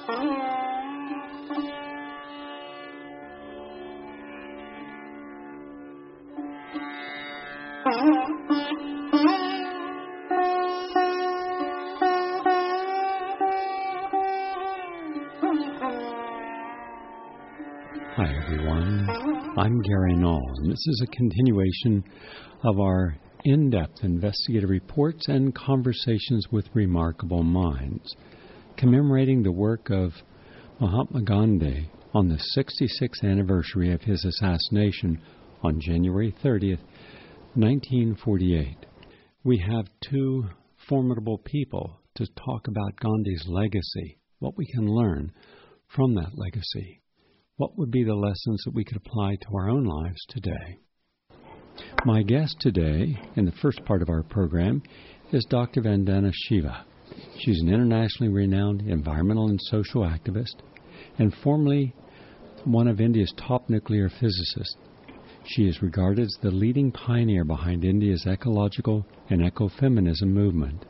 Hi, everyone. I'm Gary Knowles, and this is a continuation of our in-depth investigative reports and conversations with remarkable minds, commemorating the work of Mahatma Gandhi on the 66th anniversary of his assassination on January 30th, 1948. We have two formidable people to talk about Gandhi's legacy, what we can learn from that legacy. What would be the lessons that we could apply to our own lives today? My guest today, in the first part of our program, is Dr. Vandana Shiva. She's an internationally renowned environmental and social activist, and formerly one of India's top nuclear physicists. She is regarded as the leading pioneer behind India's ecological and ecofeminism movement.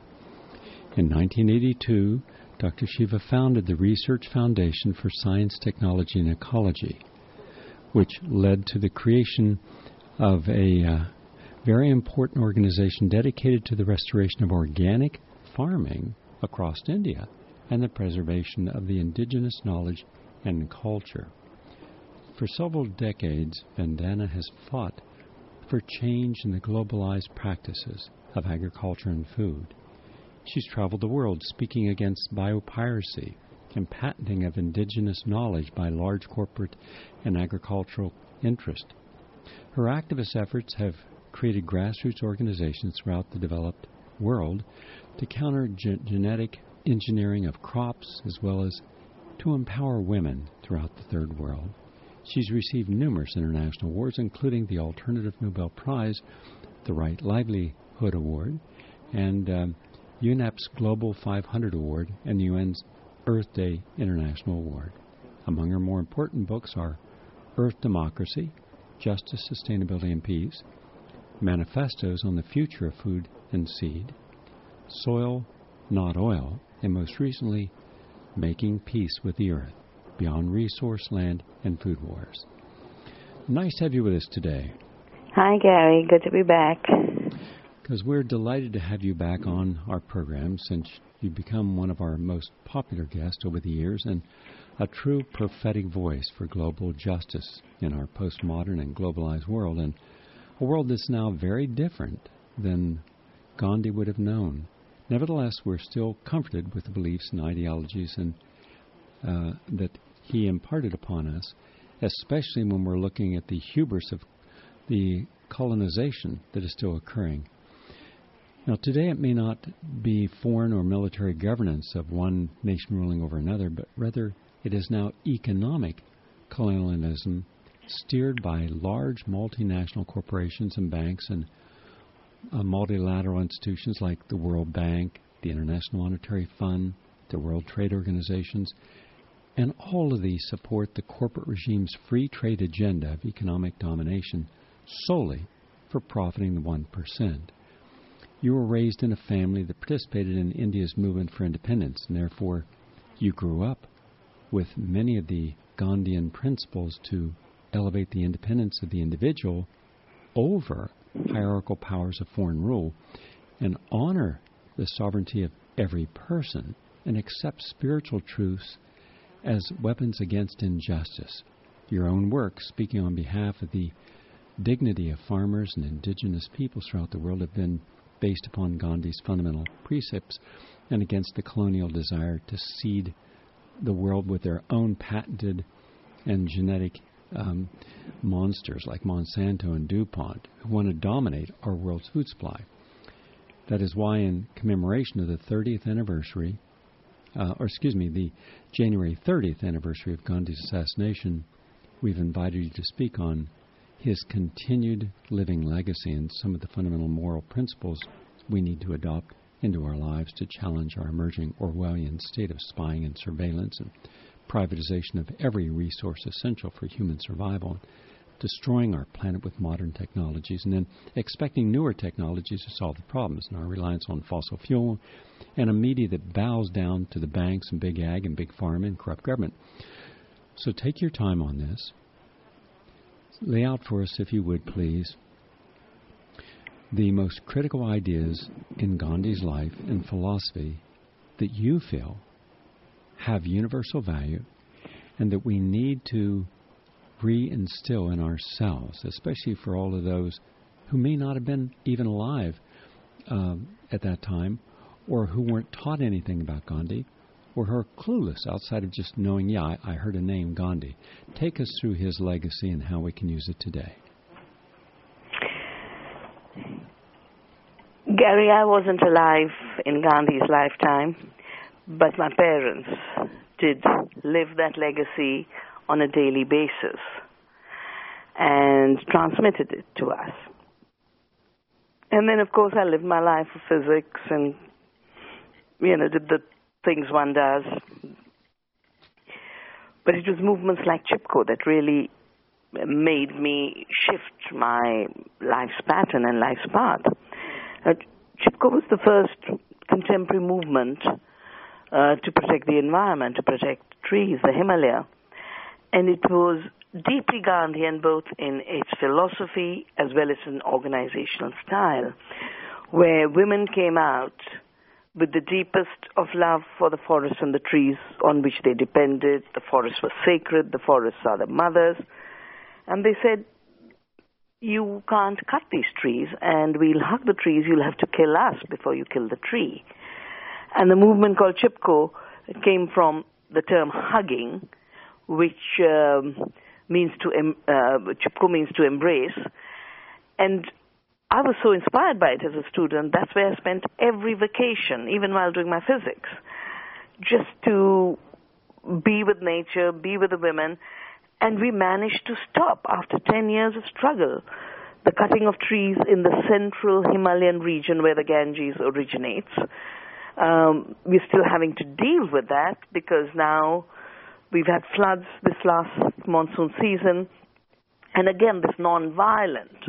In 1982, Dr. Shiva founded the Research Foundation for Science, Technology, and Ecology, which led to the creation of a very important organization dedicated to the restoration of organic farming across India and the preservation of the indigenous knowledge and culture. For several decades, Vandana has fought for change in the globalized practices of agriculture and food. She's traveled the world speaking against biopiracy and patenting of indigenous knowledge by large corporate and agricultural interest. Her activist efforts have created grassroots organizations throughout the developed world to counter genetic engineering of crops as well as to empower women throughout the Third World. She's received numerous international awards, including the Alternative Nobel Prize, the Right Livelihood Award, and UNEP's Global 500 Award and the UN's Earth Day International Award. Among her more important books are Earth Democracy, Justice, Sustainability, and Peace, Manifestos on the Future of Food and Seed, Soil, Not Oil, and most recently, Making Peace with the Earth, Beyond Resource, Land, and Food Wars. Nice to have you with us today. Hi, Gary. Good to be back. Because we're delighted to have you back on our program since you've become one of our most popular guests over the years and a true prophetic voice for global justice in our postmodern and globalized world, and a world that's now very different than Gandhi would have known. Nevertheless, we're still comforted with the beliefs and ideologies and that he imparted upon us, especially when we're looking at the hubris of the colonization that is still occurring. Now, today it may not be foreign or military governance of one nation ruling over another, but rather it is now economic colonialism steered by large multinational corporations and banks and multilateral institutions like the World Bank, the International Monetary Fund, the World Trade Organizations, and all of these support the corporate regime's free trade agenda of economic domination solely for profiting the 1%. You were raised in a family that participated in India's movement for independence, and therefore you grew up with many of the Gandhian principles to elevate the independence of the individual over hierarchical powers of foreign rule and honor the sovereignty of every person and accept spiritual truths as weapons against injustice. Your own work, speaking on behalf of the dignity of farmers and indigenous peoples throughout the world, have been based upon Gandhi's fundamental precepts and against the colonial desire to seed the world with their own patented and genetic monsters like Monsanto and DuPont who want to dominate our world's food supply. That is why in commemoration of the 30th anniversary, the January 30th anniversary of Gandhi's assassination, we've invited you to speak on his continued living legacy and some of the fundamental moral principles we need to adopt into our lives to challenge our emerging Orwellian state of spying and surveillance and privatization of every resource essential for human survival, destroying our planet with modern technologies and then expecting newer technologies to solve the problems, and our reliance on fossil fuel and a media that bows down to the banks and big ag and big pharma and corrupt government. So take your time on this. Lay out for us, if you would, please, the most critical ideas in Gandhi's life and philosophy that you feel have universal value and that we need to reinstill in ourselves, especially for all of those who may not have been even alive at that time, or who weren't taught anything about Gandhi, or who are clueless outside of just knowing, I heard a name, Gandhi. Take us through his legacy and how we can use it today. Gary, I wasn't alive in Gandhi's lifetime, but my parents did live that legacy on a daily basis and transmitted it to us. And then, of course, I lived my life of physics and, did the things one does. But it was movements like Chipko that really made me shift my life's pattern and life's path. Chipko was the first contemporary movement to protect the environment, to protect trees, the Himalaya. And it was deeply Gandhian both in its philosophy as well as in organizational style, where women came out with the deepest of love for the forests and the trees on which they depended. The forests were sacred, the forests are the mothers. And they said, you can't cut these trees, and we'll hug the trees, you'll have to kill us before you kill the tree. And the movement called Chipko came from the term hugging, which Chipko means to embrace. And I was so inspired by it as a student. That's where I spent every vacation, even while doing my physics, just to be with nature, be with the women. And we managed to stop, after 10 years of struggle, the cutting of trees in the central Himalayan region where the Ganges originates. We're still having to deal with that because now we've had floods this last monsoon season. And again, this non-violent,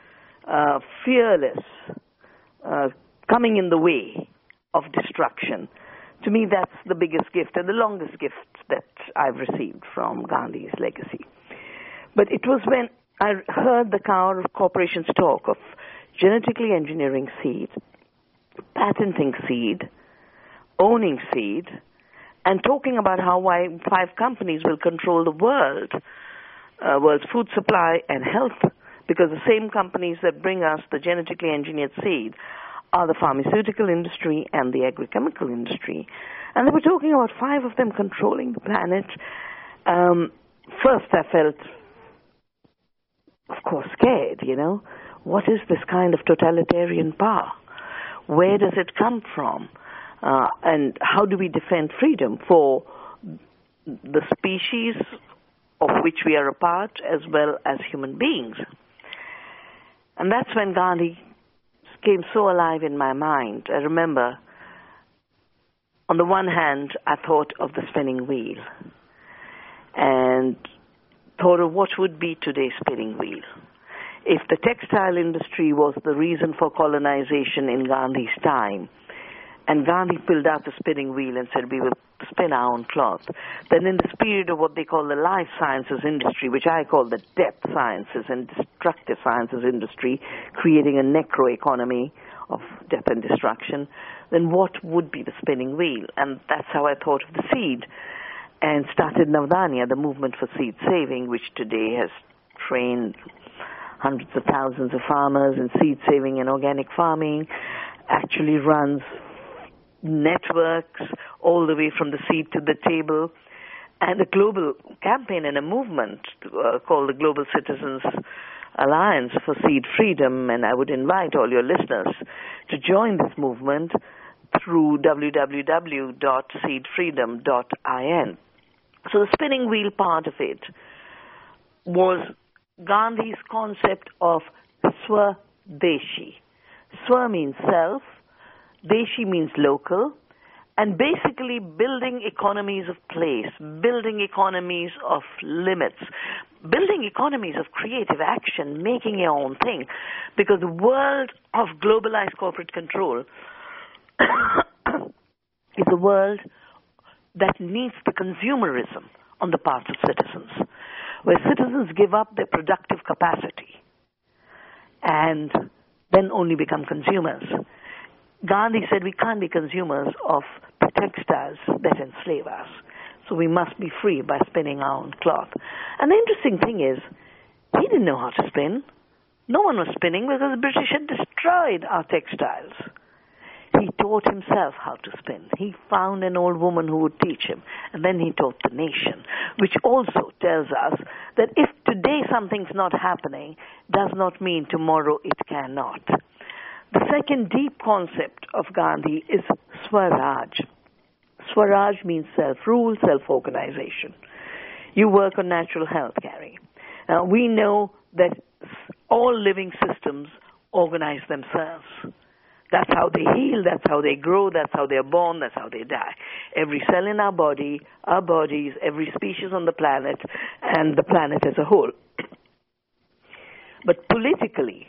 fearless, coming in the way of destruction. To me, that's the biggest gift and the longest gift that I've received from Gandhi's legacy. But it was when I heard the corporations talk of genetically engineering seed, patenting seed, owning seed, and talking about how 5 companies will control the world's food supply and health, because the same companies that bring us the genetically engineered seed are the pharmaceutical industry and the agrochemical industry. And they were talking about 5 of them controlling the planet. First I felt, of course, scared, What is this kind of totalitarian power? Where does it come from? And how do we defend freedom for the species of which we are a part as well as human beings? And that's when Gandhi came so alive in my mind. I remember, on the one hand, I thought of the spinning wheel and thought of what would be today's spinning wheel. If the textile industry was the reason for colonization in Gandhi's time, and Gandhi pulled out the spinning wheel and said, we will spin our own cloth, then in this period of what they call the life sciences industry, which I call the death sciences and destructive sciences industry, creating a necro-economy of death and destruction, then what would be the spinning wheel? And that's how I thought of the seed and started Navdanya, the movement for seed saving, which today has trained hundreds of thousands of farmers in seed saving and organic farming, actually runs networks all the way from the seed to the table, and a global campaign and a movement called the Global Citizens Alliance for Seed Freedom. And I would invite all your listeners to join this movement through www.seedfreedom.in. So the spinning wheel part of it was Gandhi's concept of Swadeshi. Swa means self, Deshi means local, and basically building economies of place, building economies of limits, building economies of creative action, making your own thing. Because the world of globalized corporate control is a world that needs the consumerism on the part of citizens, where citizens give up their productive capacity and then only become consumers. Gandhi said we can't be consumers of textiles that enslave us, so we must be free by spinning our own cloth. And the interesting thing is, he didn't know how to spin. No one was spinning because the British had destroyed our textiles. He taught himself how to spin. He found an old woman who would teach him, and then he taught the nation, which also tells us that if today something's not happening, does not mean tomorrow it cannot. The second deep concept of Gandhi is Swaraj. Swaraj means self-rule, self-organization. You work on natural health, Gary. We know that all living systems organize themselves. That's how they heal, that's how they grow, that's how they're born, that's how they die. Every cell in our body, our bodies, every species on the planet, and the planet as a whole. But politically,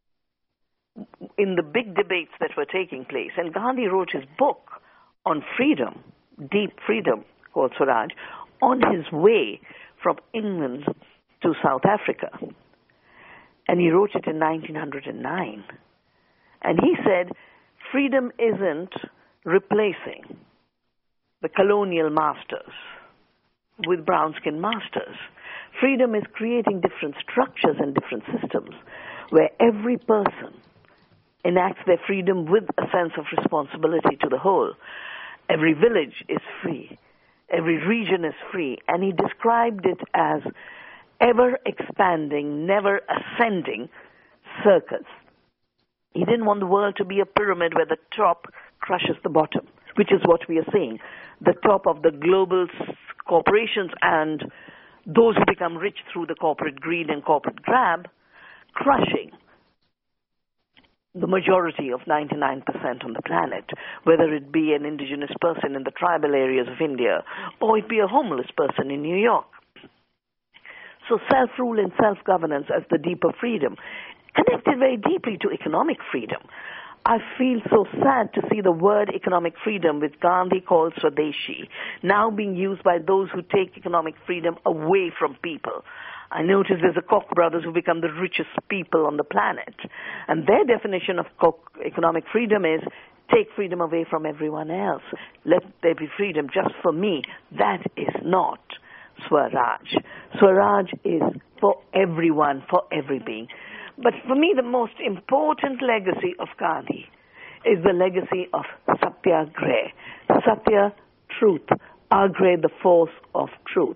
in the big debates that were taking place, and Gandhi wrote his book on freedom, deep freedom, called Swaraj, on his way from England to South Africa. And he wrote it in 1909. And he said, freedom isn't replacing the colonial masters with brown-skinned masters. Freedom is creating different structures and different systems where every person enacts their freedom with a sense of responsibility to the whole. Every village is free. Every region is free. And he described it as ever-expanding, never-ascending circuits. He didn't want the world to be a pyramid where the top crushes the bottom, which is what we are seeing. The top of the global corporations and those who become rich through the corporate greed and corporate grab, crushing the majority of 99% on the planet, whether it be an indigenous person in the tribal areas of India or it be a homeless person in New York. So self-rule and self-governance as the deeper freedom connected very deeply to economic freedom. I feel so sad to see the word economic freedom, which Gandhi called Swadeshi, now being used by those who take economic freedom away from people. I notice there's the Koch brothers who become the richest people on the planet. And their definition of economic freedom is take freedom away from everyone else. Let there be freedom just for me. That is not Swaraj. Swaraj is for everyone, for every being. But for me, the most important legacy of Gandhi is the legacy of Satyagraha. Satya, truth. Agrah, the force of truth.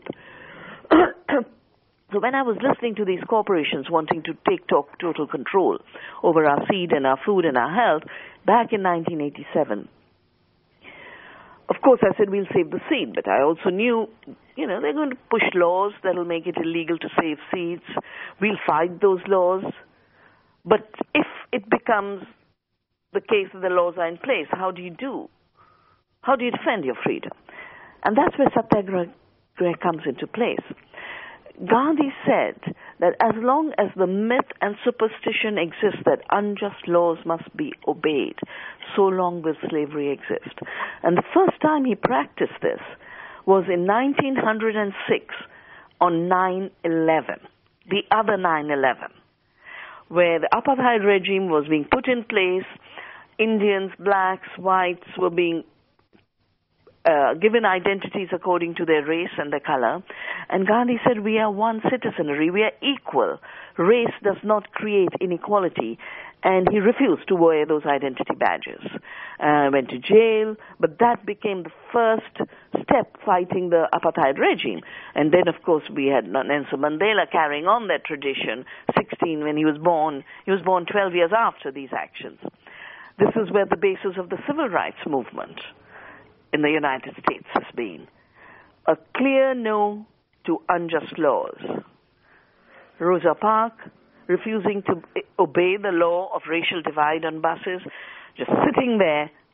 So when I was listening to these corporations wanting to take total control over our seed and our food and our health back in 1987, of course I said we'll save the seed, but I also knew, they're going to push laws that'll make it illegal to save seeds. We'll fight those laws. But if it becomes the case that the laws are in place, how do you defend your freedom? And that's where Satyagraha comes into place. Gandhi said that as long as the myth and superstition exist that unjust laws must be obeyed, so long will slavery exist. And the first time he practiced this was in 1906 on 9/11, the other 9/11, where the apartheid regime was being put in place. Indians, blacks, whites were being given identities according to their race and their color. And Gandhi said, we are one citizenry, we are equal. Race does not create inequality. And he refused to wear those identity badges. Went to jail, but that became the first step fighting the apartheid regime. And then, of course, we had Nelson Mandela carrying on that tradition, 16 when he was born. He was born 12 years after these actions. This is where the basis of the civil rights movement in the United States has been. A clear no to unjust laws. Rosa Parks refusing to obey the law of racial divide on buses, just sitting there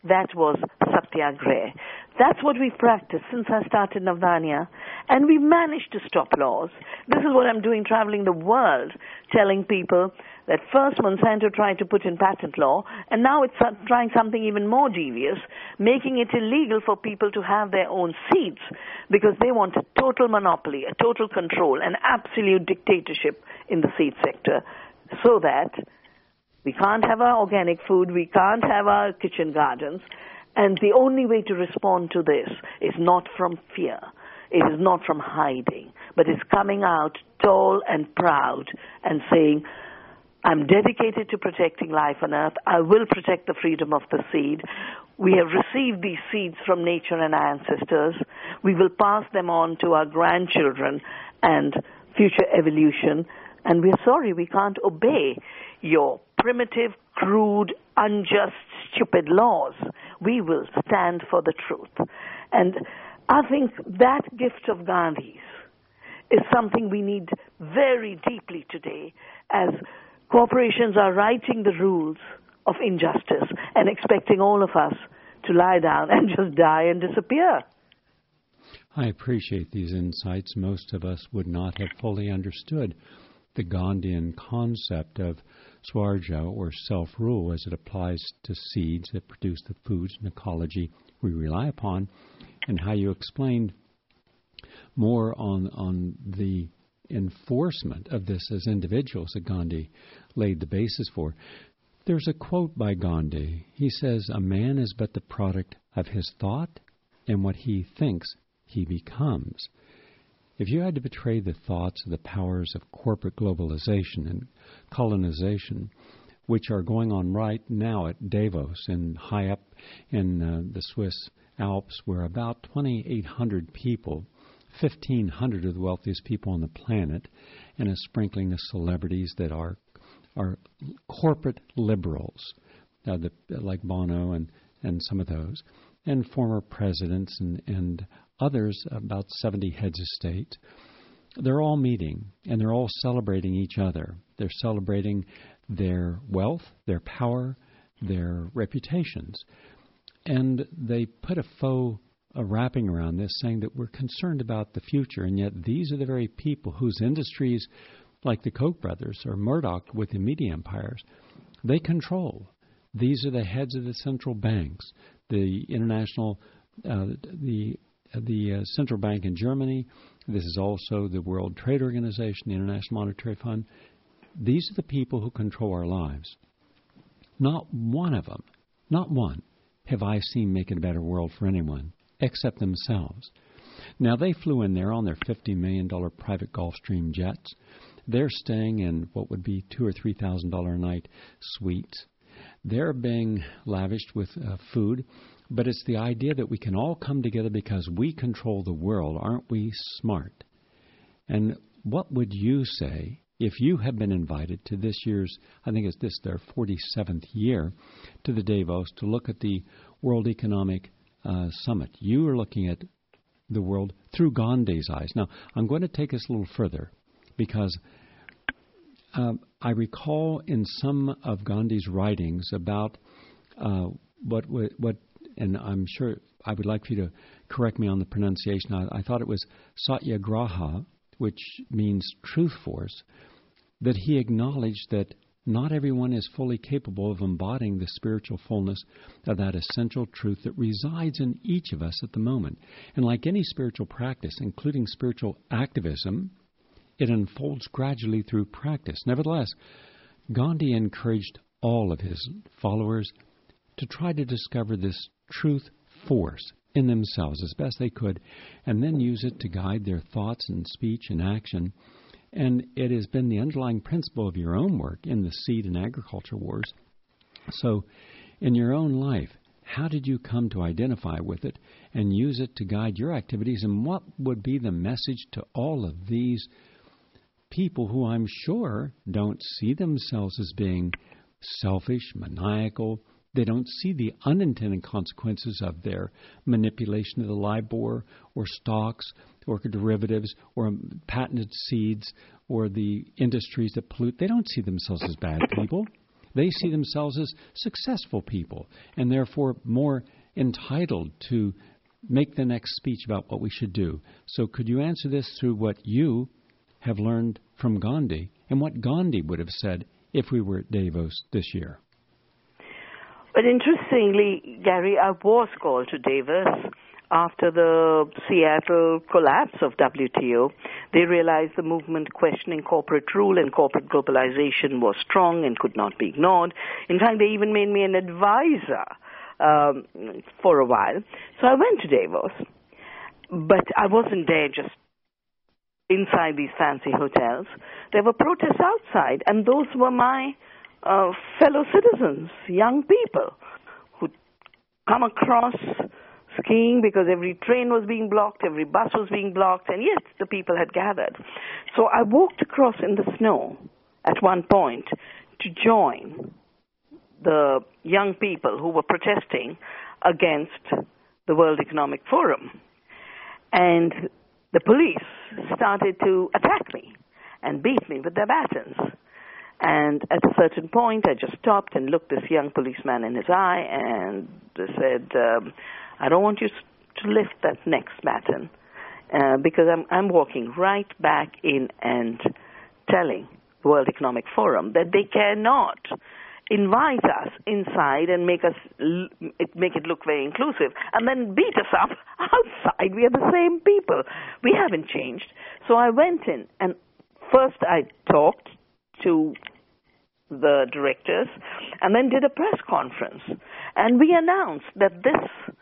that was Satyagraha. That's what we've practiced since I started Navdanya, and we managed to stop laws. This is what I'm doing, traveling the world, telling people that first Monsanto tried to put in patent law, and now it's trying something even more devious, making it illegal for people to have their own seeds, because they want a total monopoly, a total control, an absolute dictatorship in the seed sector, so that we can't have our organic food, we can't have our kitchen gardens, and the only way to respond to this is not from fear, it is not from hiding, but it's coming out tall and proud and saying, I'm dedicated to protecting life on earth. I will protect the freedom of the seed. We have received these seeds from nature and our ancestors. We will pass them on to our grandchildren and future evolution. And we're sorry we can't obey your primitive, crude, unjust, stupid laws. We will stand for the truth. And I think that gift of Gandhi's is something we need very deeply today, as corporations are writing the rules of injustice and expecting all of us to lie down and just die and disappear. I appreciate these insights. Most of us would not have fully understood the Gandhian concept of Swarja, or self-rule, as it applies to seeds that produce the foods and ecology we rely upon, and how you explained more on the enforcement of this as individuals that Gandhi laid the basis for. There's a quote by Gandhi. He says, "A man is but the product of his thought and what he thinks he becomes." If you had to betray the thoughts of the powers of corporate globalization and colonization, which are going on right now at Davos and high up in the Swiss Alps, where about 2,800 people, 1,500 of the wealthiest people on the planet, and a sprinkling of celebrities that are corporate liberals, like Bono and some of those, and former presidents and others, about 70 heads of state. They're all meeting, and they're all celebrating each other. They're celebrating their wealth, their power, their reputations. And they put a wrapping around this, saying that we're concerned about the future, and yet these are the very people whose industries, like the Koch brothers or Murdoch with the media empires, they control. These are the heads of the central banks, the international, the central bank in Germany. This is also the World Trade Organization, the International Monetary Fund. These are the people who control our lives. Not one of them, not one, have I seen make it a better world for anyone, except themselves. Now, they flew in there on their $50 million private Gulfstream jets. They're staying in what would be $2,000 or $3,000 a night suites. They're being lavished with food, but it's the idea that we can all come together because we control the world. Aren't we smart? And what would you say if you have been invited to this year's, I think it's their 47th year, to the Davos to look at the World Economic Summit? You are looking at the world through Gandhi's eyes. Now, I'm going to take this a little further, because I recall in some of Gandhi's writings about what, and I'm sure I would like for you to correct me on the pronunciation. I thought it was Satyagraha, which means truth force, that he acknowledged that not everyone is fully capable of embodying the spiritual fullness of that essential truth that resides in each of us at the moment. And like any spiritual practice, including spiritual activism, it unfolds gradually through practice. Nevertheless, Gandhi encouraged all of his followers to try to discover this truth force in themselves as best they could, and then use it to guide their thoughts and speech and action. And it has been the underlying principle of your own work in the seed and agriculture wars. So, in your own life, how did you come to identify with it and use it to guide your activities? And what would be the message to all of these people who I'm sure don't see themselves as being selfish, maniacal? They don't see the unintended consequences of their manipulation of the LIBOR or stocks or derivatives or patented seeds or the industries that pollute. They don't see themselves as bad people. They see themselves as successful people and therefore more entitled to make the next speech about what we should do. So could you answer this through what you have learned from Gandhi and what Gandhi would have said if we were at Davos this year? But interestingly, Gary, I was called to Davos after the Seattle collapse of WTO. They realized the movement questioning corporate rule and corporate globalization was strong and could not be ignored. In fact, they even made me an advisor for a while. So I went to Davos, but I wasn't there just inside these fancy hotels. There were protests outside, and those were my fellow citizens, young people, who'd come across skiing because every train was being blocked, every bus was being blocked, and yet the people had gathered. So I walked across in the snow at one point to join the young people who were protesting against the World Economic Forum. And the police started to attack me and beat me with their batons. And at a certain point, I just stopped and looked this young policeman in his eye and said, I don't want you to lift that next baton because I'm walking right back in and telling the World Economic Forum that they cannot invite us inside and make it look very inclusive and then beat us up outside. We are the same people. We haven't changed. So I went in, and first I talked to the directors and then did a press conference. And we announced that this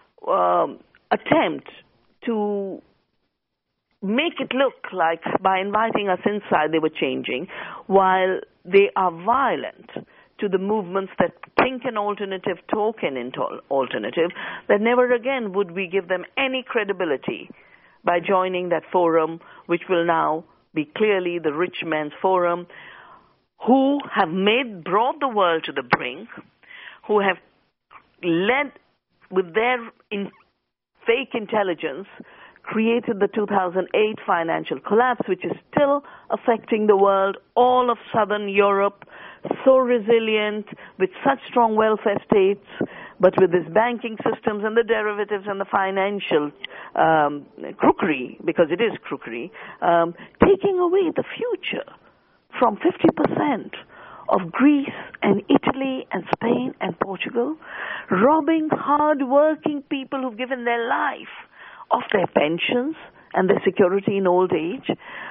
attempt to make it look like by inviting us inside they were changing, while they are violent to the movements that think an alternative, talk an alternative, that never again would we give them any credibility by joining that forum, which will now be clearly the rich men's forum, who have brought the world to the brink, who have led with their fake intelligence, created the 2008 financial collapse, which is still affecting the world, all of southern Europe, so resilient, with such strong welfare states, but with these banking systems and the derivatives and the financial crookery, because it is crookery, taking away the future from 50% of Greece and Italy and Spain and Portugal, robbing hard-working people who've given their life of their pensions and their security in old age,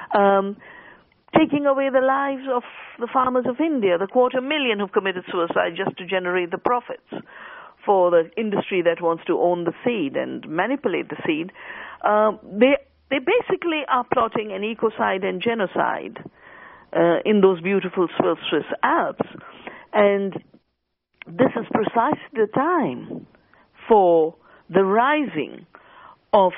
taking away the lives of the farmers of India, the 250,000 who've committed suicide just to generate the profits for the industry that wants to own the seed and manipulate the seed. They basically are plotting an ecocide and genocide in those beautiful Swiss Alps. And this is precisely the time for the rising of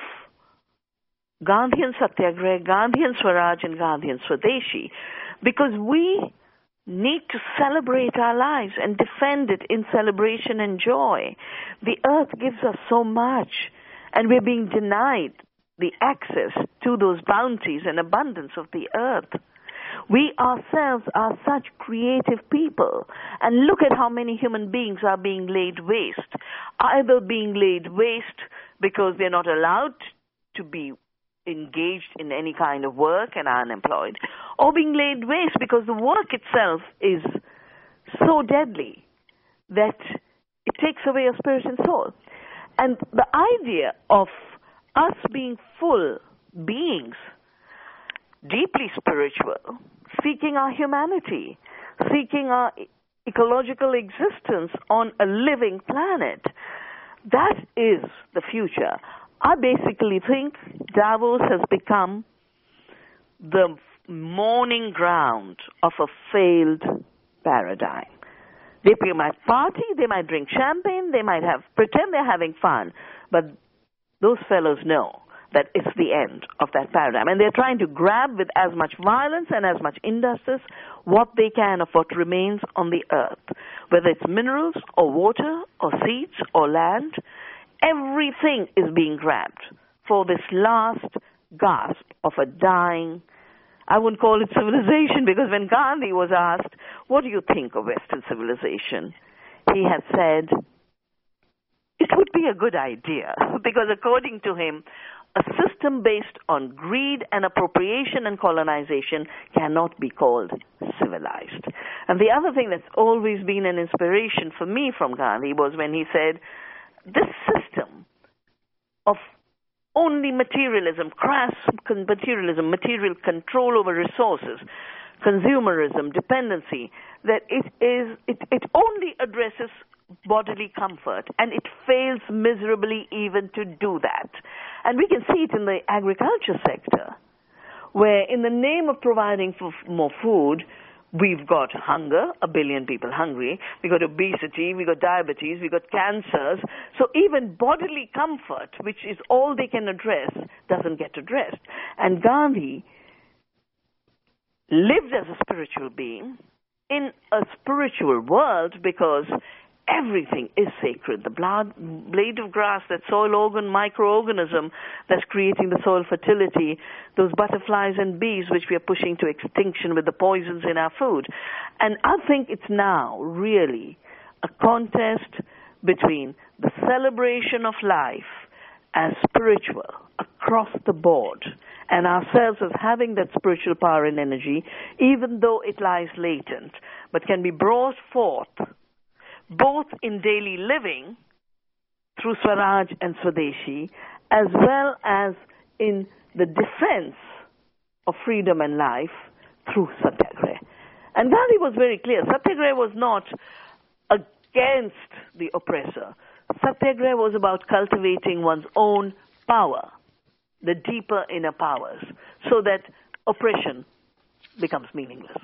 Gandhian Satyagraha, Gandhian Swaraj, and Gandhian Swadeshi, because we need to celebrate our lives and defend it in celebration and joy. The earth gives us so much, and we're being denied the access to those bounties and abundance of the earth. We ourselves are such creative people, and look at how many human beings are being laid waste, either being laid waste because they're not allowed to be engaged in any kind of work and are unemployed, or being laid waste because the work itself is so deadly that it takes away your spirit and soul. And the idea of us being full beings, deeply spiritual, seeking our humanity, seeking our ecological existence on a living planet, that is the future. I basically think Davos has become the mourning ground of a failed paradigm. They might party, they might drink champagne, they might pretend they're having fun, but those fellows know that it's the end of that paradigm. And they're trying to grab with as much violence and as much injustice what they can of what remains on the earth, whether it's minerals or water or seeds or land. Everything is being grabbed for this last gasp of a dying, I wouldn't call it civilization, because when Gandhi was asked, what do you think of Western civilization? He had said, it would be a good idea, because according to him, a system based on greed and appropriation and colonization cannot be called civilized. And the other thing that's always been an inspiration for me from Gandhi was when he said, this system of only materialism, crass materialism, material control over resources, consumerism, dependency, that it only addresses bodily comfort, and it fails miserably even to do that. And we can see it in the agriculture sector, where in the name of providing for more food, we've got hunger, 1 billion people hungry, we've got obesity, we've got diabetes, we've got cancers. So even bodily comfort, which is all they can address, doesn't get addressed. And Gandhi lived as a spiritual being in a spiritual world, because everything is sacred. The blade of grass, that soil organ, microorganism that's creating the soil fertility, those butterflies and bees which we are pushing to extinction with the poisons in our food. And I think it's now really a contest between the celebration of life as spiritual across the board, and ourselves as having that spiritual power and energy, even though it lies latent, but can be brought forth both in daily living through Swaraj and Swadeshi, as well as in the defense of freedom and life through Satyagraha. And Gandhi was very clear. Satyagraha was not against the oppressor. Satyagraha was about cultivating one's own power, the deeper inner powers, so that oppression becomes meaningless.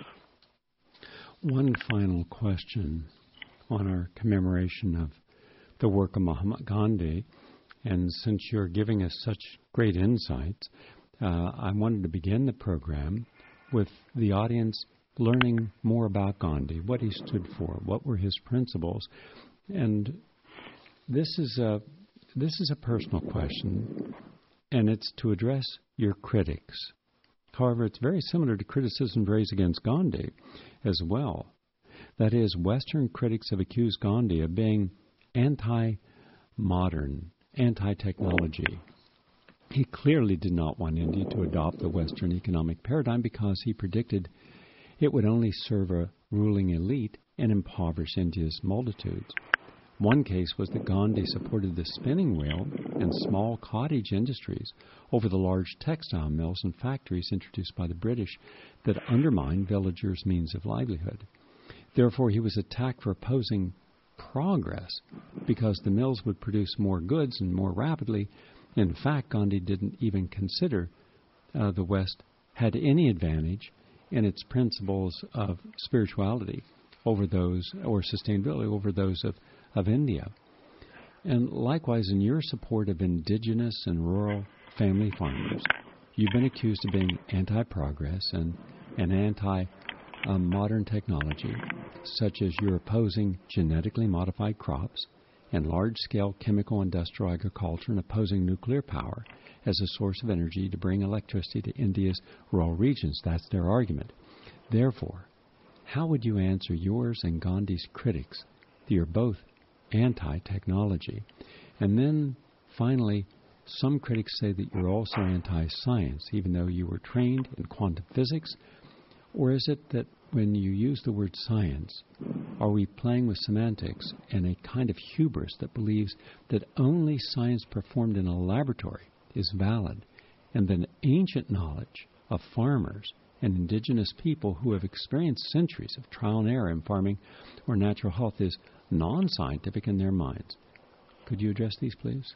One final question on our commemoration of the work of Mahatma Gandhi. And since you're giving us such great insights, I wanted to begin the program with the audience learning more about Gandhi, what he stood for, what were his principles. And this is a personal question, and it's to address your critics. However, it's very similar to criticism raised against Gandhi as well. That is, Western critics have accused Gandhi of being anti-modern, anti-technology. He clearly did not want India to adopt the Western economic paradigm because he predicted it would only serve a ruling elite and impoverish India's multitudes. One case was that Gandhi supported the spinning wheel and small cottage industries over the large textile mills and factories introduced by the British that undermined villagers' means of livelihood. Therefore, he was attacked for opposing progress because the mills would produce more goods and more rapidly. In fact, Gandhi didn't even consider the West had any advantage in its principles of spirituality over those, or sustainability over those of India. And likewise, in your support of indigenous and rural family farmers, you've been accused of being anti-progress and anti-modern technology, such as you're opposing genetically modified crops and large-scale chemical industrial agriculture and opposing nuclear power as a source of energy to bring electricity to India's rural regions. That's their argument. Therefore, how would you answer yours and Gandhi's critics that you're both anti-technology? And then, finally, some critics say that you're also anti-science, even though you were trained in quantum physics. Or is it that when you use the word science, are we playing with semantics and a kind of hubris that believes that only science performed in a laboratory is valid, and then ancient knowledge of farmers and indigenous people who have experienced centuries of trial and error in farming or natural health is non-scientific in their minds? Could you address these, please?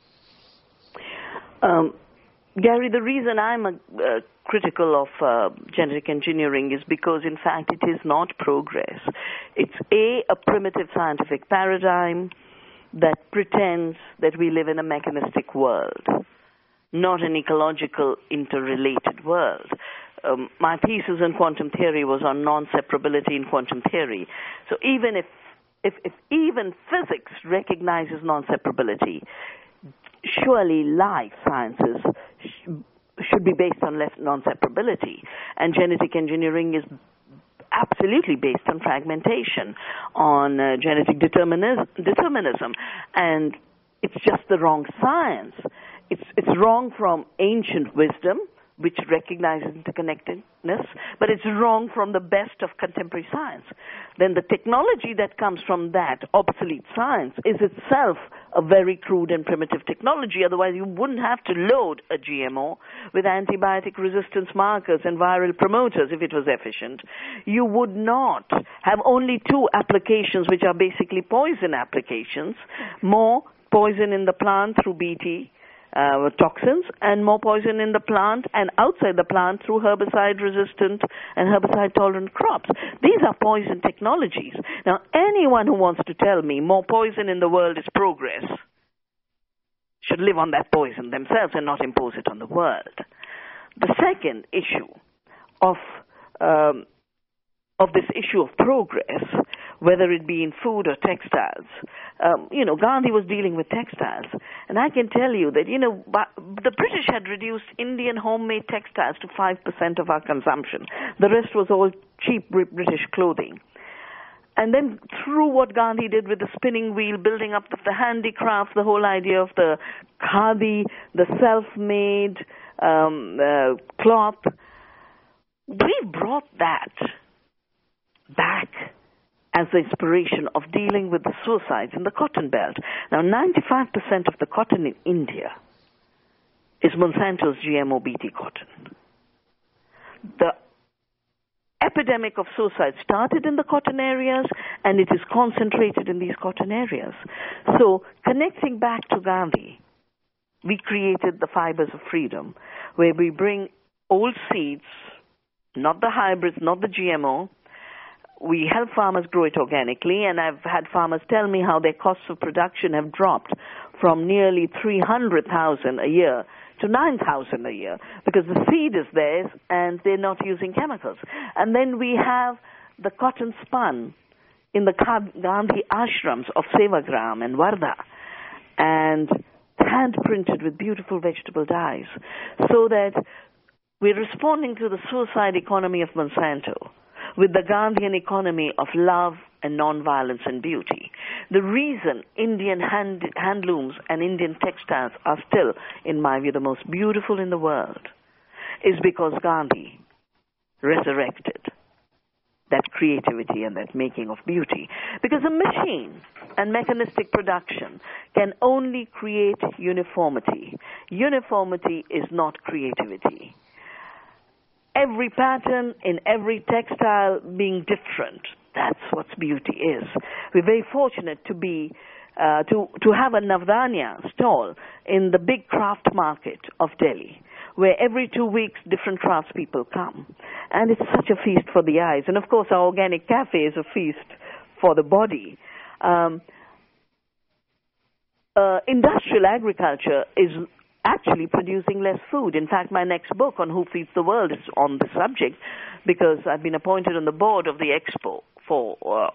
Gary, the reason I'm critical of genetic engineering is because, in fact, it is not progress. It's a primitive scientific paradigm that pretends that we live in a mechanistic world, not an ecological, interrelated world. My thesis in quantum theory was on non-separability in quantum theory. So even if even physics recognizes non-separability, surely life sciences should should be based on non-separability. And genetic engineering is absolutely based on fragmentation, on genetic determinism. And it's just the wrong science. It's wrong from ancient wisdom, which recognizes interconnectedness, but it's wrong from the best of contemporary science. Then the technology that comes from that obsolete science is itself a very crude and primitive technology. Otherwise, you wouldn't have to load a GMO with antibiotic resistance markers and viral promoters if it was efficient. You would not have only two applications, which are basically poison applications, more poison in the plant through Bt, toxins, and more poison in the plant and outside the plant through herbicide-resistant and herbicide-tolerant crops. These are poison technologies. Now, anyone who wants to tell me more poison in the world is progress should live on that poison themselves and not impose it on the world. The second issue of this issue of progress, whether it be in food or textiles. Gandhi was dealing with textiles. And I can tell you that, the British had reduced Indian homemade textiles to 5% of our consumption. The rest was all cheap British clothing. And then through what Gandhi did with the spinning wheel, building up the handicrafts, the whole idea of the khadi, the self-made cloth, we brought that back as the inspiration of dealing with the suicides in the cotton belt. Now, 95% of the cotton in India is Monsanto's GMO Bt cotton. The epidemic of suicide started in the cotton areas, and it is concentrated in these cotton areas. So, connecting back to Gandhi, we created the Fibers of Freedom, where we bring old seeds, not the hybrids, not the GMO. We help farmers grow it organically, and I've had farmers tell me how their costs of production have dropped from nearly 300,000 a year to 9,000 a year because the seed is theirs and they're not using chemicals. And then we have the cotton spun in the Gandhi ashrams of Sevagram and Wardha and hand printed with beautiful vegetable dyes, so that we're responding to the suicide economy of Monsanto with the Gandhian economy of love and nonviolence and beauty. The reason Indian handlooms and Indian textiles are still, in my view, the most beautiful in the world is because Gandhi resurrected that creativity and that making of beauty. Because a machine and mechanistic production can only create uniformity. Uniformity is not creativity. Every pattern in every textile being different. That's what beauty is. We're very fortunate to be to have a Navdanya stall in the big craft market of Delhi, where every 2 weeks different craftspeople come. And it's such a feast for the eyes. And of course our organic cafe is a feast for the body. Industrial agriculture is actually producing less food. In fact, my next book on Who Feeds the World is on the subject, because I've been appointed on the board of the Expo for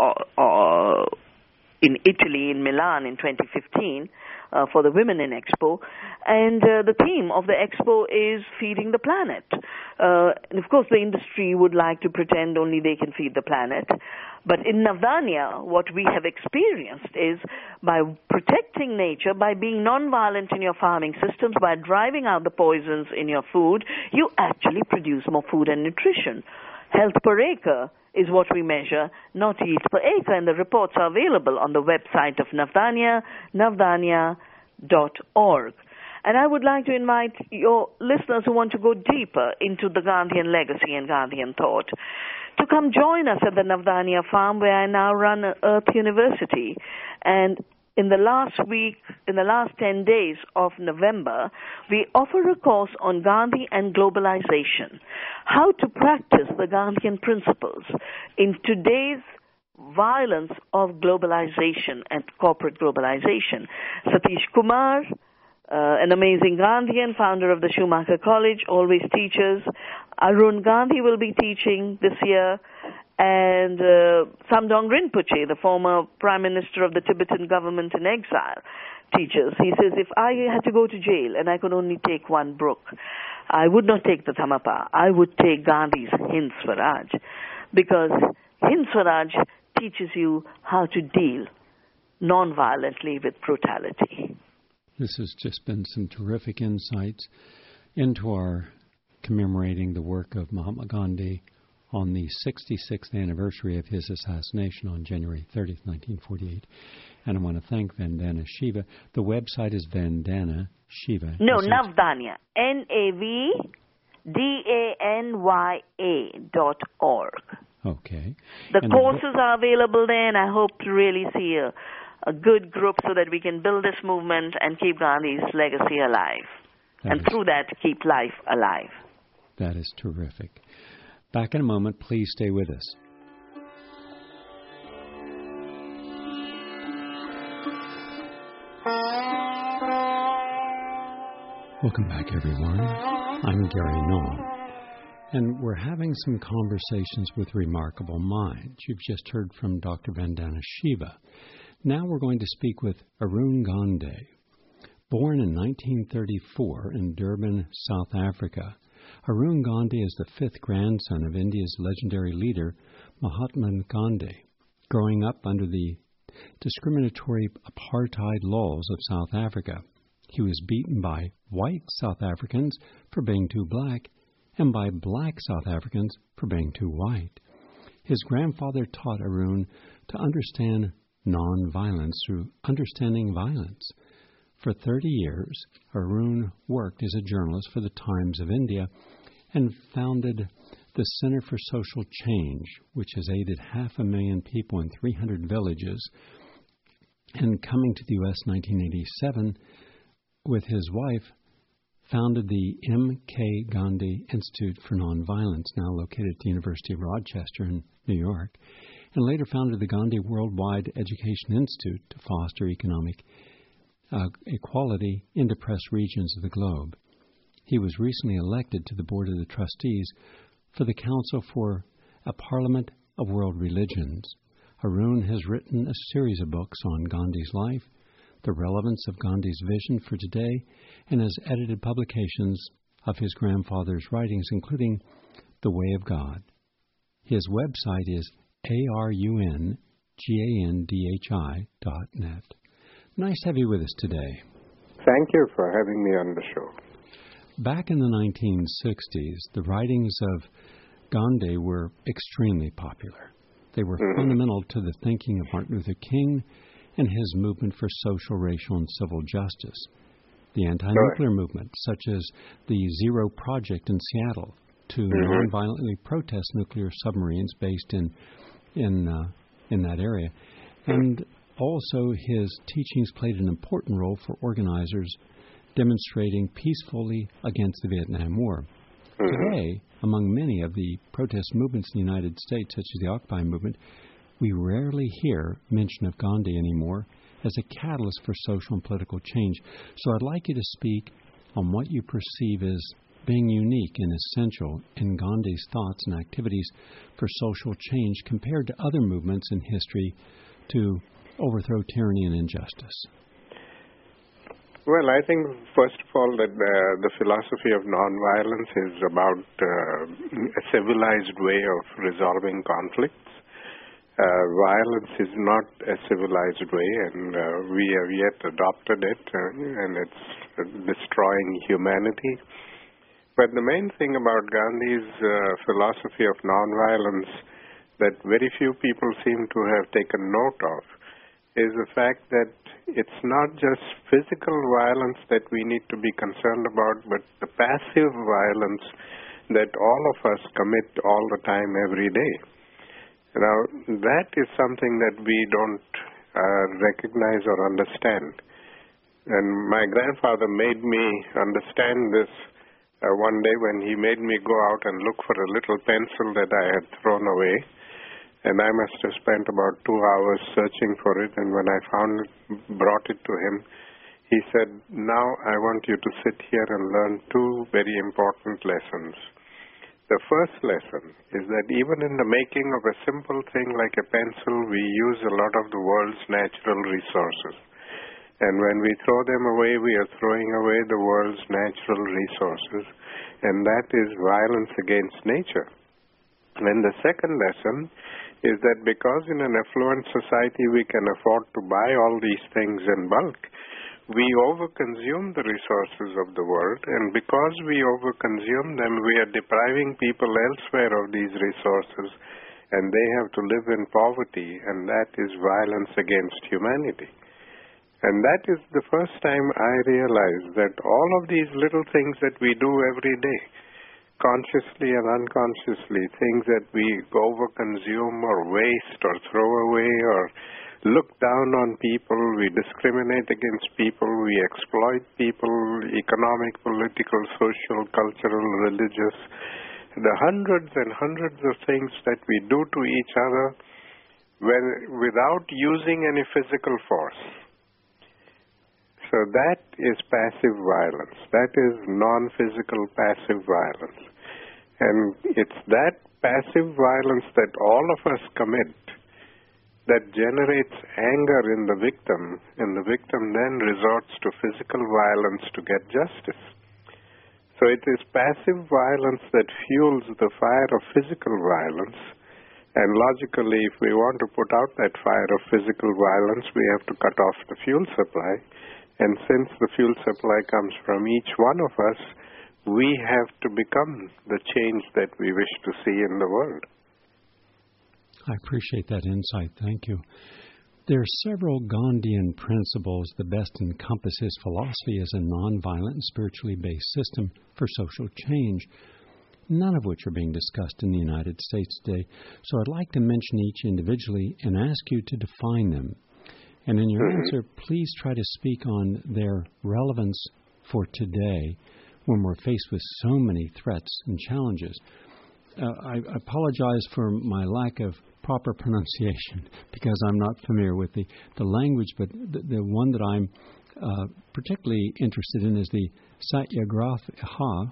in Italy, in Milan in 2015, for the Women in Expo. And the theme of the Expo is feeding the planet. And of course, the industry would like to pretend only they can feed the planet. But in Navdanya, what we have experienced is by protecting nature, by being nonviolent in your farming systems, by driving out the poisons in your food, you actually produce more food and nutrition. Health per acre is what we measure, not yield per acre, and the reports are available on the website of Navdanya, navdanya.org. And I would like to invite your listeners who want to go deeper into the Gandhian legacy and Gandhian thought to come join us at the Navdanya farm, where I now run Earth University. And in the last 10 days of November, we offer a course on Gandhi and globalization, how to practice the Gandhian principles in today's violence of globalization and corporate globalization. Satish Kumar, an amazing Gandhian, founder of the Schumacher College, always teaches. Arun Gandhi will be teaching this year. And Samdong Rinpoche, the former prime minister of the Tibetan government in exile, teaches. He says, if I had to go to jail and I could only take one book, I would not take the Thamapa. I would take Gandhi's Hind Swaraj, because Hind Swaraj teaches you how to deal non-violently with brutality. This has just been some terrific insights into our commemorating the work of Mahatma Gandhi on the 66th anniversary of his assassination on January 30th, 1948. And I want to thank Vandana Shiva. The website is Vandana Shiva. No, Navdanya. NAVDANYA.org. Okay. The courses are available there, and I hope to really see a good group so that we can build this movement and keep Gandhi's legacy alive. Through that, keep life alive. That is terrific. Back in a moment. Please stay with us. Welcome back, everyone. I'm Gary Null, and we're having some conversations with remarkable minds. You've just heard from Dr. Vandana Shiva. Now we're going to speak with Arun Gandhi. Born in 1934 in Durban, South Africa, Arun Gandhi is the fifth grandson of India's legendary leader, Mahatma Gandhi. Growing up under the discriminatory apartheid laws of South Africa, he was beaten by white South Africans for being too black and by black South Africans for being too white. His grandfather taught Arun to understand non-violence through understanding violence. For 30 years, Arun worked as a journalist for the Times of India and founded the Center for Social Change, which has aided 500,000 people in 300 villages. And coming to the U.S. in 1987, with his wife, founded the M.K. Gandhi Institute for Nonviolence, now located at the University of Rochester in New York, and later founded the Gandhi Worldwide Education Institute to foster economic equality in depressed regions of the globe. He was recently elected to the Board of the Trustees for the Council for a Parliament of World Religions. Arun has written a series of books on Gandhi's life, the relevance of Gandhi's vision for today, and has edited publications of his grandfather's writings, including The Way of God. His website is arungandhi.net. Nice to have you with us today. Thank you for having me on the show. Back in the 1960s, the writings of Gandhi were extremely popular. They were fundamental to the thinking of Martin Luther King and his movement for social, racial, and civil justice. The anti-nuclear movement, such as the Zero Project in Seattle, to nonviolently protest nuclear submarines based in that area. And also his teachings played an important role for organizers demonstrating peacefully against the Vietnam War. Today, among many of the protest movements in the United States, such as the Occupy movement, we rarely hear mention of Gandhi anymore as a catalyst for social and political change. So I'd like you to speak on what you perceive as being unique and essential in Gandhi's thoughts and activities for social change compared to other movements in history to overthrow tyranny and injustice. Well, I think, first of all, that the philosophy of nonviolence is about a civilized way of resolving conflicts. Violence is not a civilized way, and we have yet adopted it, and it's destroying humanity. But the main thing about Gandhi's philosophy of nonviolence that very few people seem to have taken note of is the fact that it's not just physical violence that we need to be concerned about, but the passive violence that all of us commit all the time, every day. Now, that is something that we don't recognize or understand. And my grandfather made me understand this one day when he made me go out and look for a little pencil that I had thrown away. And I must have spent about 2 hours searching for it. And when I found it, brought it to him, he said, "Now I want you to sit here and learn two very important lessons. The first lesson is that even in the making of a simple thing like a pencil, we use a lot of the world's natural resources. And when we throw them away, we are throwing away the world's natural resources, and that is violence against nature. And the second lesson is that because in an affluent society we can afford to buy all these things in bulk, we overconsume the resources of the world, and because we overconsume them, we are depriving people elsewhere of these resources, and they have to live in poverty, and that is violence against humanity. And that is the first time I realized that all of these little things that we do every day, consciously and unconsciously, things that we overconsume or waste or throw away or look down on people, we discriminate against people, we exploit people, economic, political, social, cultural, religious, the hundreds and hundreds of things that we do to each other without using any physical force. So that is passive violence. That is non-physical passive violence. And it's that passive violence that all of us commit that generates anger in the victim, and the victim then resorts to physical violence to get justice. So it is passive violence that fuels the fire of physical violence, and logically, if we want to put out that fire of physical violence, we have to cut off the fuel supply. And since the fuel supply comes from each one of us, we have to become the change that we wish to see in the world. I appreciate that insight. Thank you. There are several Gandhian principles that best encompass his philosophy as a nonviolent and spiritually based system for social change, none of which are being discussed in the United States today. So I'd like to mention each individually and ask you to define them. And in your answer, please try to speak on their relevance for today when we're faced with so many threats and challenges. I apologize for my lack of proper pronunciation because I'm not familiar with the language, but the one that I'm particularly interested in is the Satyagraha.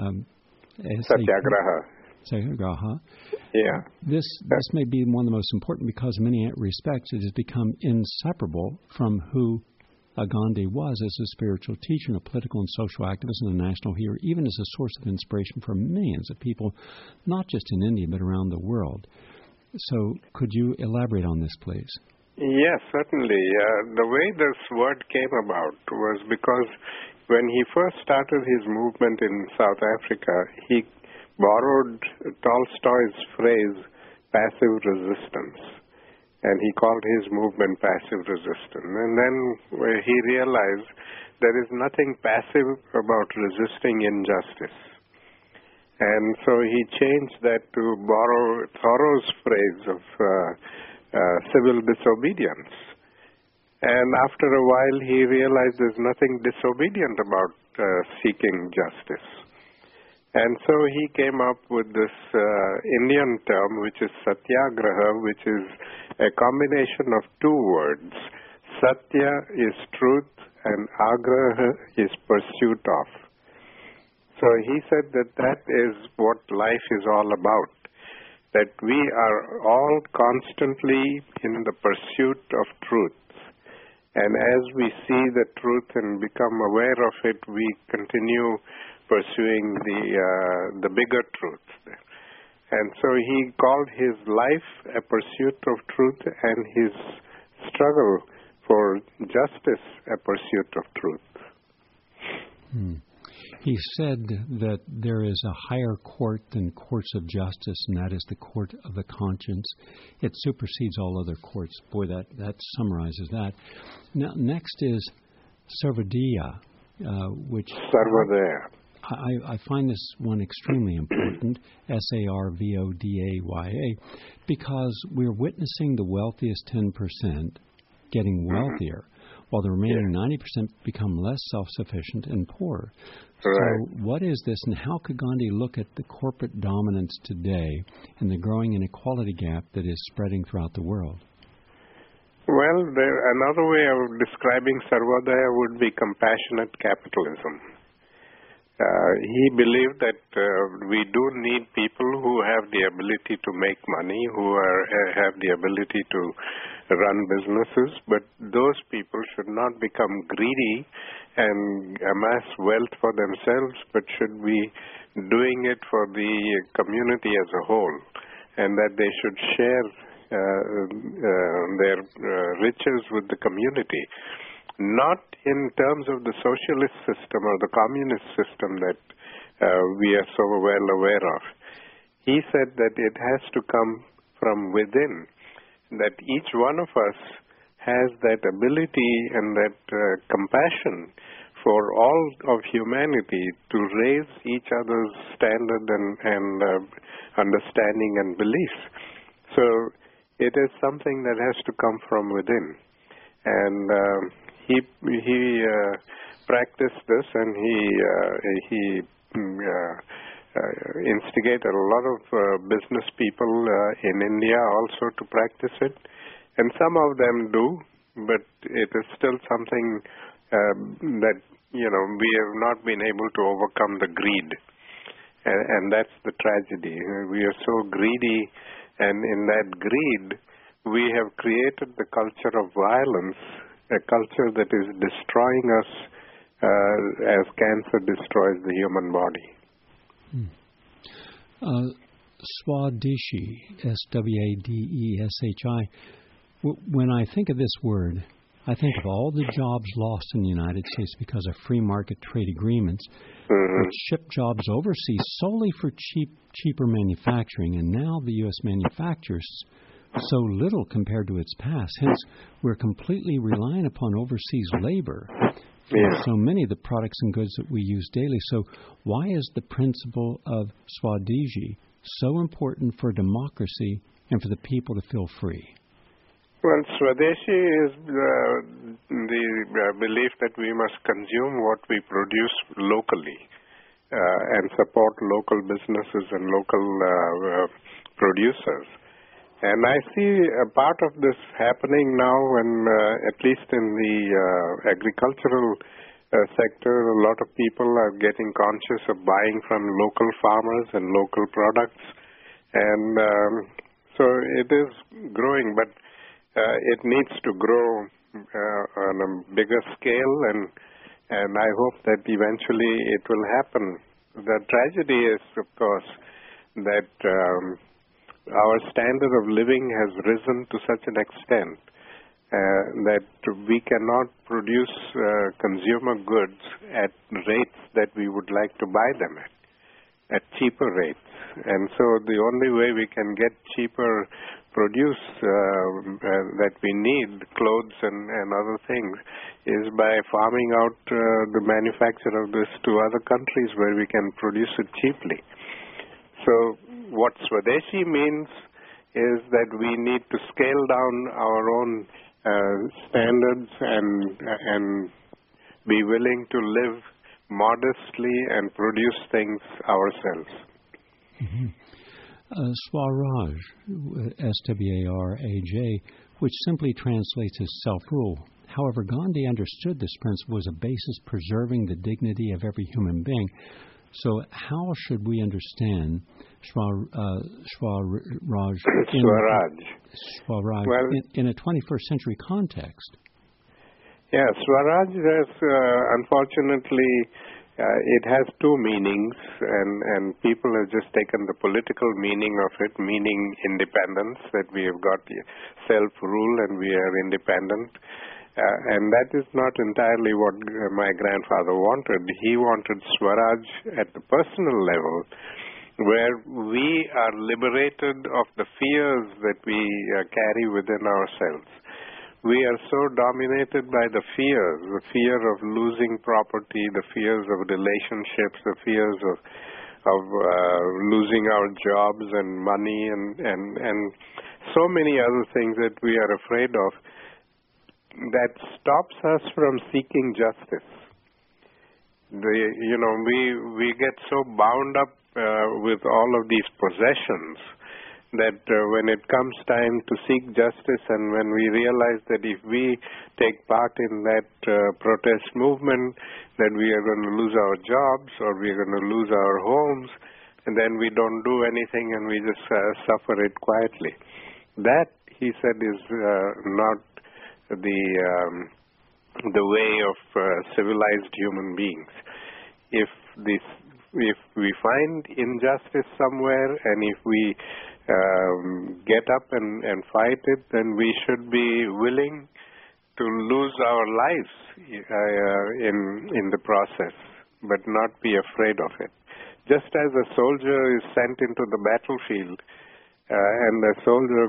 Satyagraha. Yeah. This may be one of the most important because in many respects it has become inseparable from who Gandhi was as a spiritual teacher and a political and social activist and a national hero, even as a source of inspiration for millions of people, not just in India but around the world. So could you elaborate on this, please? Yes, certainly. The way this word came about was because when he first started his movement in South Africa, he borrowed Tolstoy's phrase, passive resistance. And he called his movement passive resistance. And then he realized there is nothing passive about resisting injustice. And so he changed that to borrow Thoreau's phrase of civil disobedience. And after a while he realized there's nothing disobedient about seeking justice. And so he came up with this Indian term, which is Satyagraha, which is a combination of two words. Satya is truth and Agraha is pursuit of. So he said that is what life is all about, that we are all constantly in the pursuit of truth. And as we see the truth and become aware of it, we continue pursuing the bigger truth. And so he called his life a pursuit of truth and his struggle for justice a pursuit of truth. He said that there is a higher court than courts of justice, and that is the court of the conscience. It supersedes all other courts. Boy, that summarizes that. Now, next is Sarvodaya, which... Sarvodaya. I find this one extremely important, Sarvodaya, because we're witnessing the wealthiest 10% getting wealthier, while the remaining 90% become less self-sufficient and poorer. Right. So what is this, and how could Gandhi look at the corporate dominance today and the growing inequality gap that is spreading throughout the world? Well, another way of describing Sarvodaya would be compassionate capitalism. He believed that we do need people who have the ability to make money, who have the ability to run businesses, but those people should not become greedy and amass wealth for themselves, but should be doing it for the community as a whole, and that they should share their riches with the community, not in terms of the socialist system or the communist system that we are so well aware of. He said that it has to come from within, that each one of us has that ability and that compassion for all of humanity to raise each other's standard and understanding and beliefs. So it is something that has to come from within. And he practiced this, and he instigated a lot of business people in India also to practice it. And some of them do, but it is still something that, we have not been able to overcome the greed. And that's the tragedy. We are so greedy, and in that greed, we have created the culture of violence, a culture that is destroying us as cancer destroys the human body. Swadeshi, S-W-A-D-E-S-H-I. When I think of this word, I think of all the jobs lost in the United States because of free market trade agreements, which ship jobs overseas solely for cheaper manufacturing, and now the U.S. manufactures so little compared to its past. Hence, we're completely reliant upon overseas labor for so many of the products and goods that we use daily. So why is the principle of Swadeshi so important for democracy and for the people to feel free? Well, Swadeshi is the belief that we must consume what we produce locally and support local businesses and local producers. And I see a part of this happening now, and at least in the agricultural sector, a lot of people are getting conscious of buying from local farmers and local products. And so it is growing, but it needs to grow on a bigger scale, and I hope that eventually it will happen. The tragedy is, of course, that our standard of living has risen to such an extent that we cannot produce consumer goods at rates that we would like to buy them at cheaper rates. And so the only way we can get cheaper produce that we need, clothes and other things, is by farming out the manufacture of this to other countries where we can produce it cheaply. So what Swadeshi means is that we need to scale down our own standards and be willing to live modestly and produce things ourselves. Mm-hmm. Swaraj, S-W-A-R-A-J, which simply translates as self-rule. However, Gandhi understood this principle as a basis preserving the dignity of every human being. So how should we understand Swaraj in a 21st century context? Yeah, Swaraj has, unfortunately, it has two meanings, and people have just taken the political meaning of it, meaning independence, that we have got self-rule and we are independent. And that is not entirely what my grandfather wanted. He wanted Swaraj at the personal level, where we are liberated of the fears that we carry within ourselves. We are so dominated by the fear of losing property, the fears of relationships, the fears of losing our jobs and money and so many other things that we are afraid of, that stops us from seeking justice. We get so bound up with all of these possessions that when it comes time to seek justice, and when we realize that if we take part in that protest movement, that we are going to lose our jobs or we are going to lose our homes, and then we don't do anything and we just suffer it quietly. That, he said, is not the way of civilized human beings. If we find injustice somewhere, and if we get up and fight it, then we should be willing to lose our lives in the process, but not be afraid of it. Just as a soldier is sent into the battlefield, and the soldier,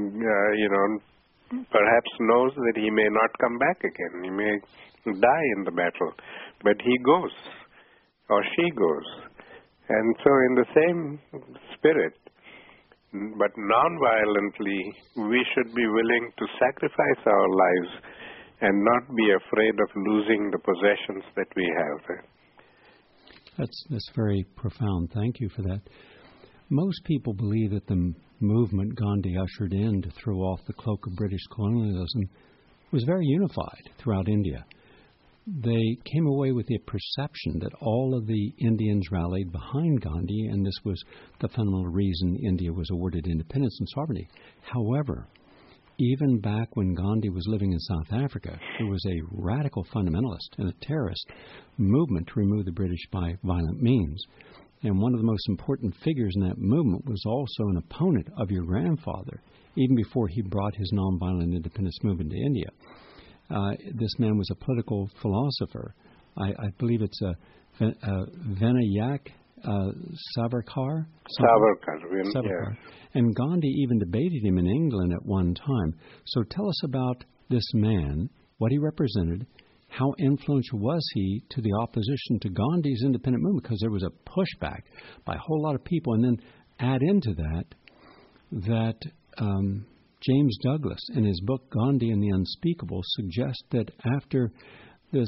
perhaps knows that he may not come back again. He may die in the battle, but he goes, or she goes. And so in the same spirit, but non-violently, we should be willing to sacrifice our lives and not be afraid of losing the possessions that we have. That's very profound. Thank you for that. Most people believe that the movement Gandhi ushered in to throw off the cloak of British colonialism was very unified throughout India. They came away with the perception that all of the Indians rallied behind Gandhi, and this was the fundamental reason India was awarded independence and sovereignty. However, even back when Gandhi was living in South Africa, there was a radical fundamentalist and a terrorist movement to remove the British by violent means. And one of the most important figures in that movement was also an opponent of your grandfather, even before he brought his nonviolent independence movement to India. This man was a political philosopher. I believe it's Vinayak Savarkar. Savarkar. Yeah. And Gandhi even debated him in England at one time. So tell us about this man, what he represented, how influential was he to the opposition to Gandhi's independent movement? Because there was a pushback by a whole lot of people. And then add into that James Douglas, in his book Gandhi and the Unspeakable, suggests that after this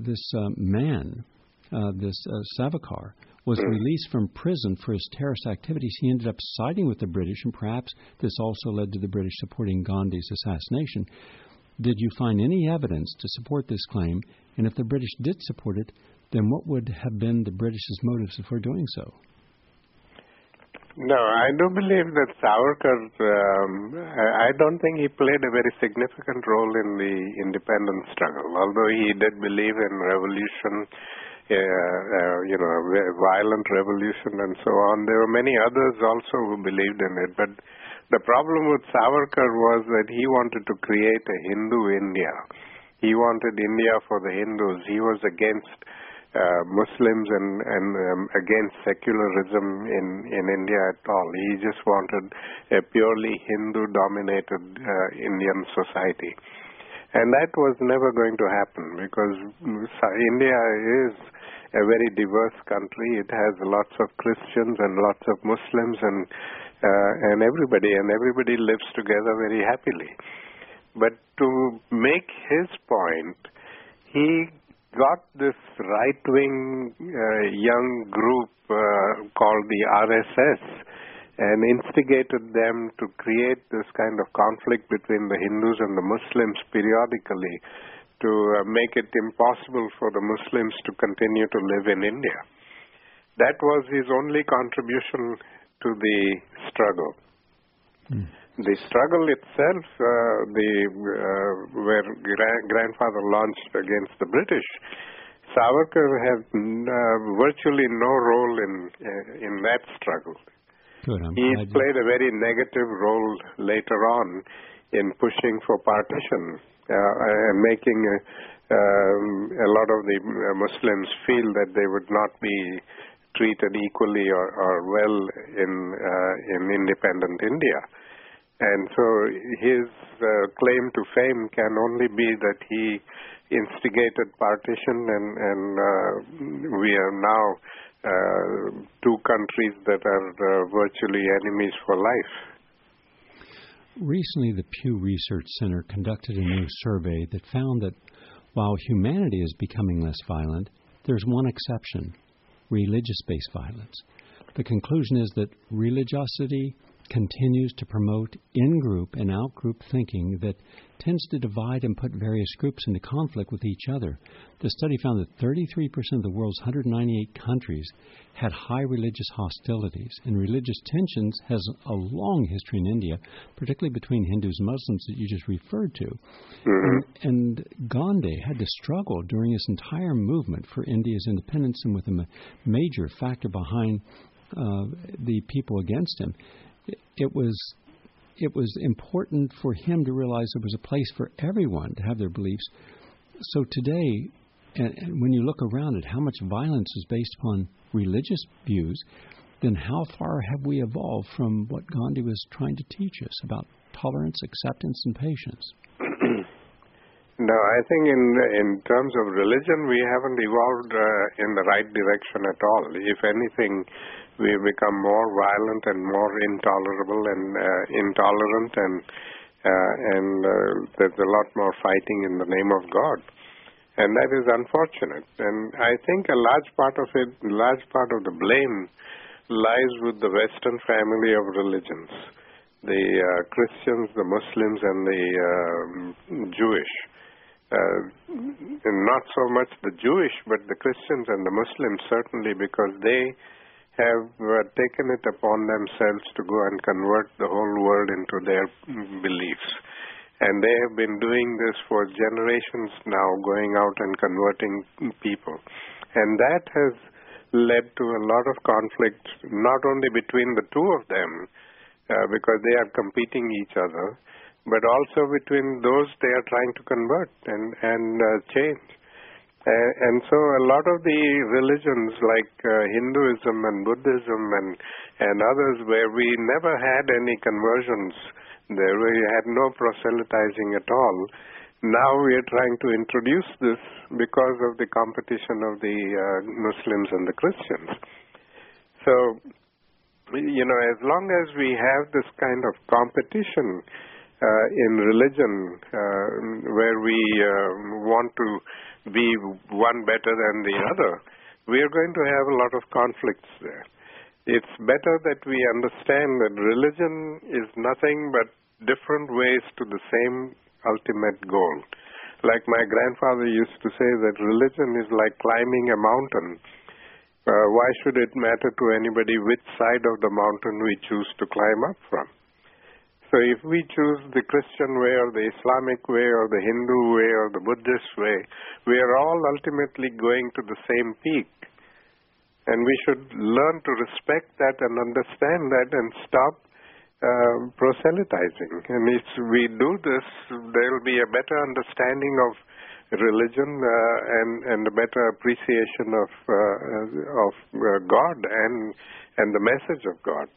Savarkar was released from prison for his terrorist activities, he ended up siding with the British, and perhaps this also led to the British supporting Gandhi's assassination. Did you find any evidence to support this claim? And if the British did support it, then what would have been the British's motives for doing so? No, I do believe that Savarkar, I don't think he played a very significant role in the independence struggle, although he did believe in revolution, violent revolution and so on. There were many others also who believed in it, but the problem with Savarkar was that he wanted to create a Hindu India. He wanted India for the Hindus. He was against Muslims and against secularism in India at all. He just wanted a purely Hindu-dominated Indian society. And that was never going to happen because India is a very diverse country. It has lots of Christians and lots of Muslims and everybody lives together very happily. But to make his point, he got this right-wing young group called the RSS and instigated them to create this kind of conflict between the Hindus and the Muslims periodically to make it impossible for the Muslims to continue to live in India. That was his only contribution to the struggle. The struggle itself, where grandfather launched against the British, Savarkar had virtually no role in that struggle. Good, he played a very negative role later on in pushing for partition and making a lot of the Muslims feel that they would not be treated equally or well in independent India. And so his claim to fame can only be that he instigated partition and we are now two countries that are virtually enemies for life. Recently, the Pew Research Center conducted a new survey that found that while humanity is becoming less violent, there's one exception: religious-based violence. The conclusion is that religiosity continues to promote in-group and out-group thinking that tends to divide and put various groups into conflict with each other. The study found that 33% of the world's 198 countries had high religious hostilities, and religious tensions has a long history in India, particularly between Hindus and Muslims that you just referred to. Mm-hmm. And Gandhi had to struggle during his entire movement for India's independence, and with a major factor behind the people against him. It was important for him to realize there was a place for everyone to have their beliefs. So today, and when you look around at how much violence is based upon religious views, then how far have we evolved from what Gandhi was trying to teach us about tolerance, acceptance, and patience? No, I think in terms of religion, we haven't evolved in the right direction at all. If anything, we've become more violent and more intolerable and intolerant, and there's a lot more fighting in the name of God. And that is unfortunate. And I think a large part of the blame lies with the Western family of religions, the Christians, the Muslims, and the Jewish. Not so much the Jewish, but the Christians and the Muslims certainly, because they have taken it upon themselves to go and convert the whole world into their beliefs. And they have been doing this for generations now, going out and converting people. And that has led to a lot of conflict, not only between the two of them, because they are competing each other, but also between those they are trying to convert and change. And so a lot of the religions like Hinduism and Buddhism and others, where we never had any conversions, there we had no proselytizing at all. Now we are trying to introduce this because of the competition of the Muslims and the Christians. So, as long as we have this kind of competition in religion, where we want to be one better than the other, we are going to have a lot of conflicts there. It's better that we understand that religion is nothing but different ways to the same ultimate goal. Like my grandfather used to say that religion is like climbing a mountain. Why should it matter to anybody which side of the mountain we choose to climb up from? So if we choose the Christian way or the Islamic way or the Hindu way or the Buddhist way, we are all ultimately going to the same peak. And we should learn to respect that and understand that and stop proselytizing. And if we do this, there will be a better understanding of religion and a better appreciation of God and the message of God.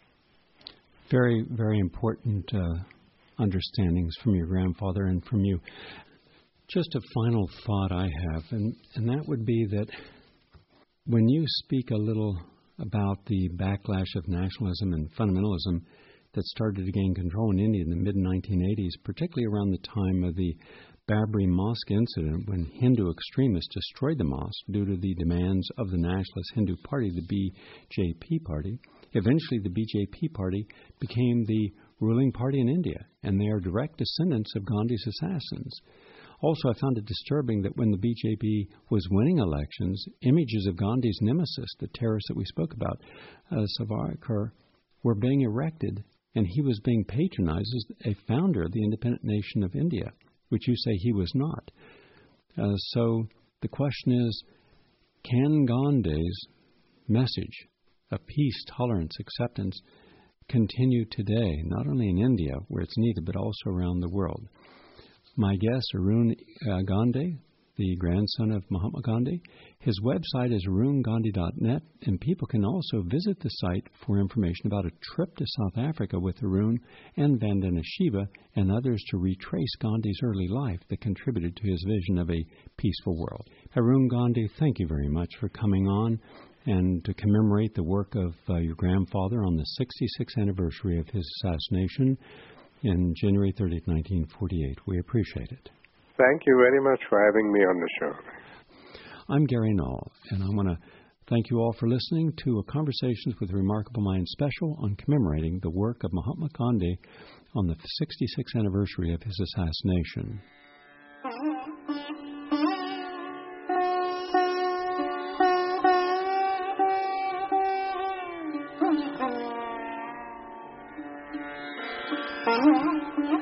Very, very important understandings from your grandfather and from you. Just a final thought I have, and that would be that when you speak a little about the backlash of nationalism and fundamentalism that started to gain control in India in the mid-1980s, particularly around the time of the Babri Mosque incident, when Hindu extremists destroyed the mosque due to the demands of the nationalist Hindu party, the BJP party. Eventually, the BJP party became the ruling party in India, and they are direct descendants of Gandhi's assassins. Also, I found it disturbing that when the BJP was winning elections, images of Gandhi's nemesis, the terrorist that we spoke about, Savarkar, were being erected, and he was being patronized as a founder of the independent nation of India, which you say he was not. So the question is, can Gandhi's message of peace, tolerance, acceptance continue today, not only in India, where it's needed, but also around the world? My guest, Arun Gandhi, the grandson of Mahatma Gandhi. His website is arungandhi.net, and people can also visit the site for information about a trip to South Africa with Arun and Vandana Shiva and others to retrace Gandhi's early life that contributed to his vision of a peaceful world. Arun Gandhi, thank you very much for coming on and to commemorate the work of your grandfather on the 66th anniversary of his assassination in January 30th, 1948. We appreciate it. Thank you very much for having me on the show. I'm Gary Null, and I want to Thank you all for listening to a Conversations with Remarkable Minds special on commemorating the work of Mahatma Gandhi on the 66th anniversary of his assassination. Mm-hmm.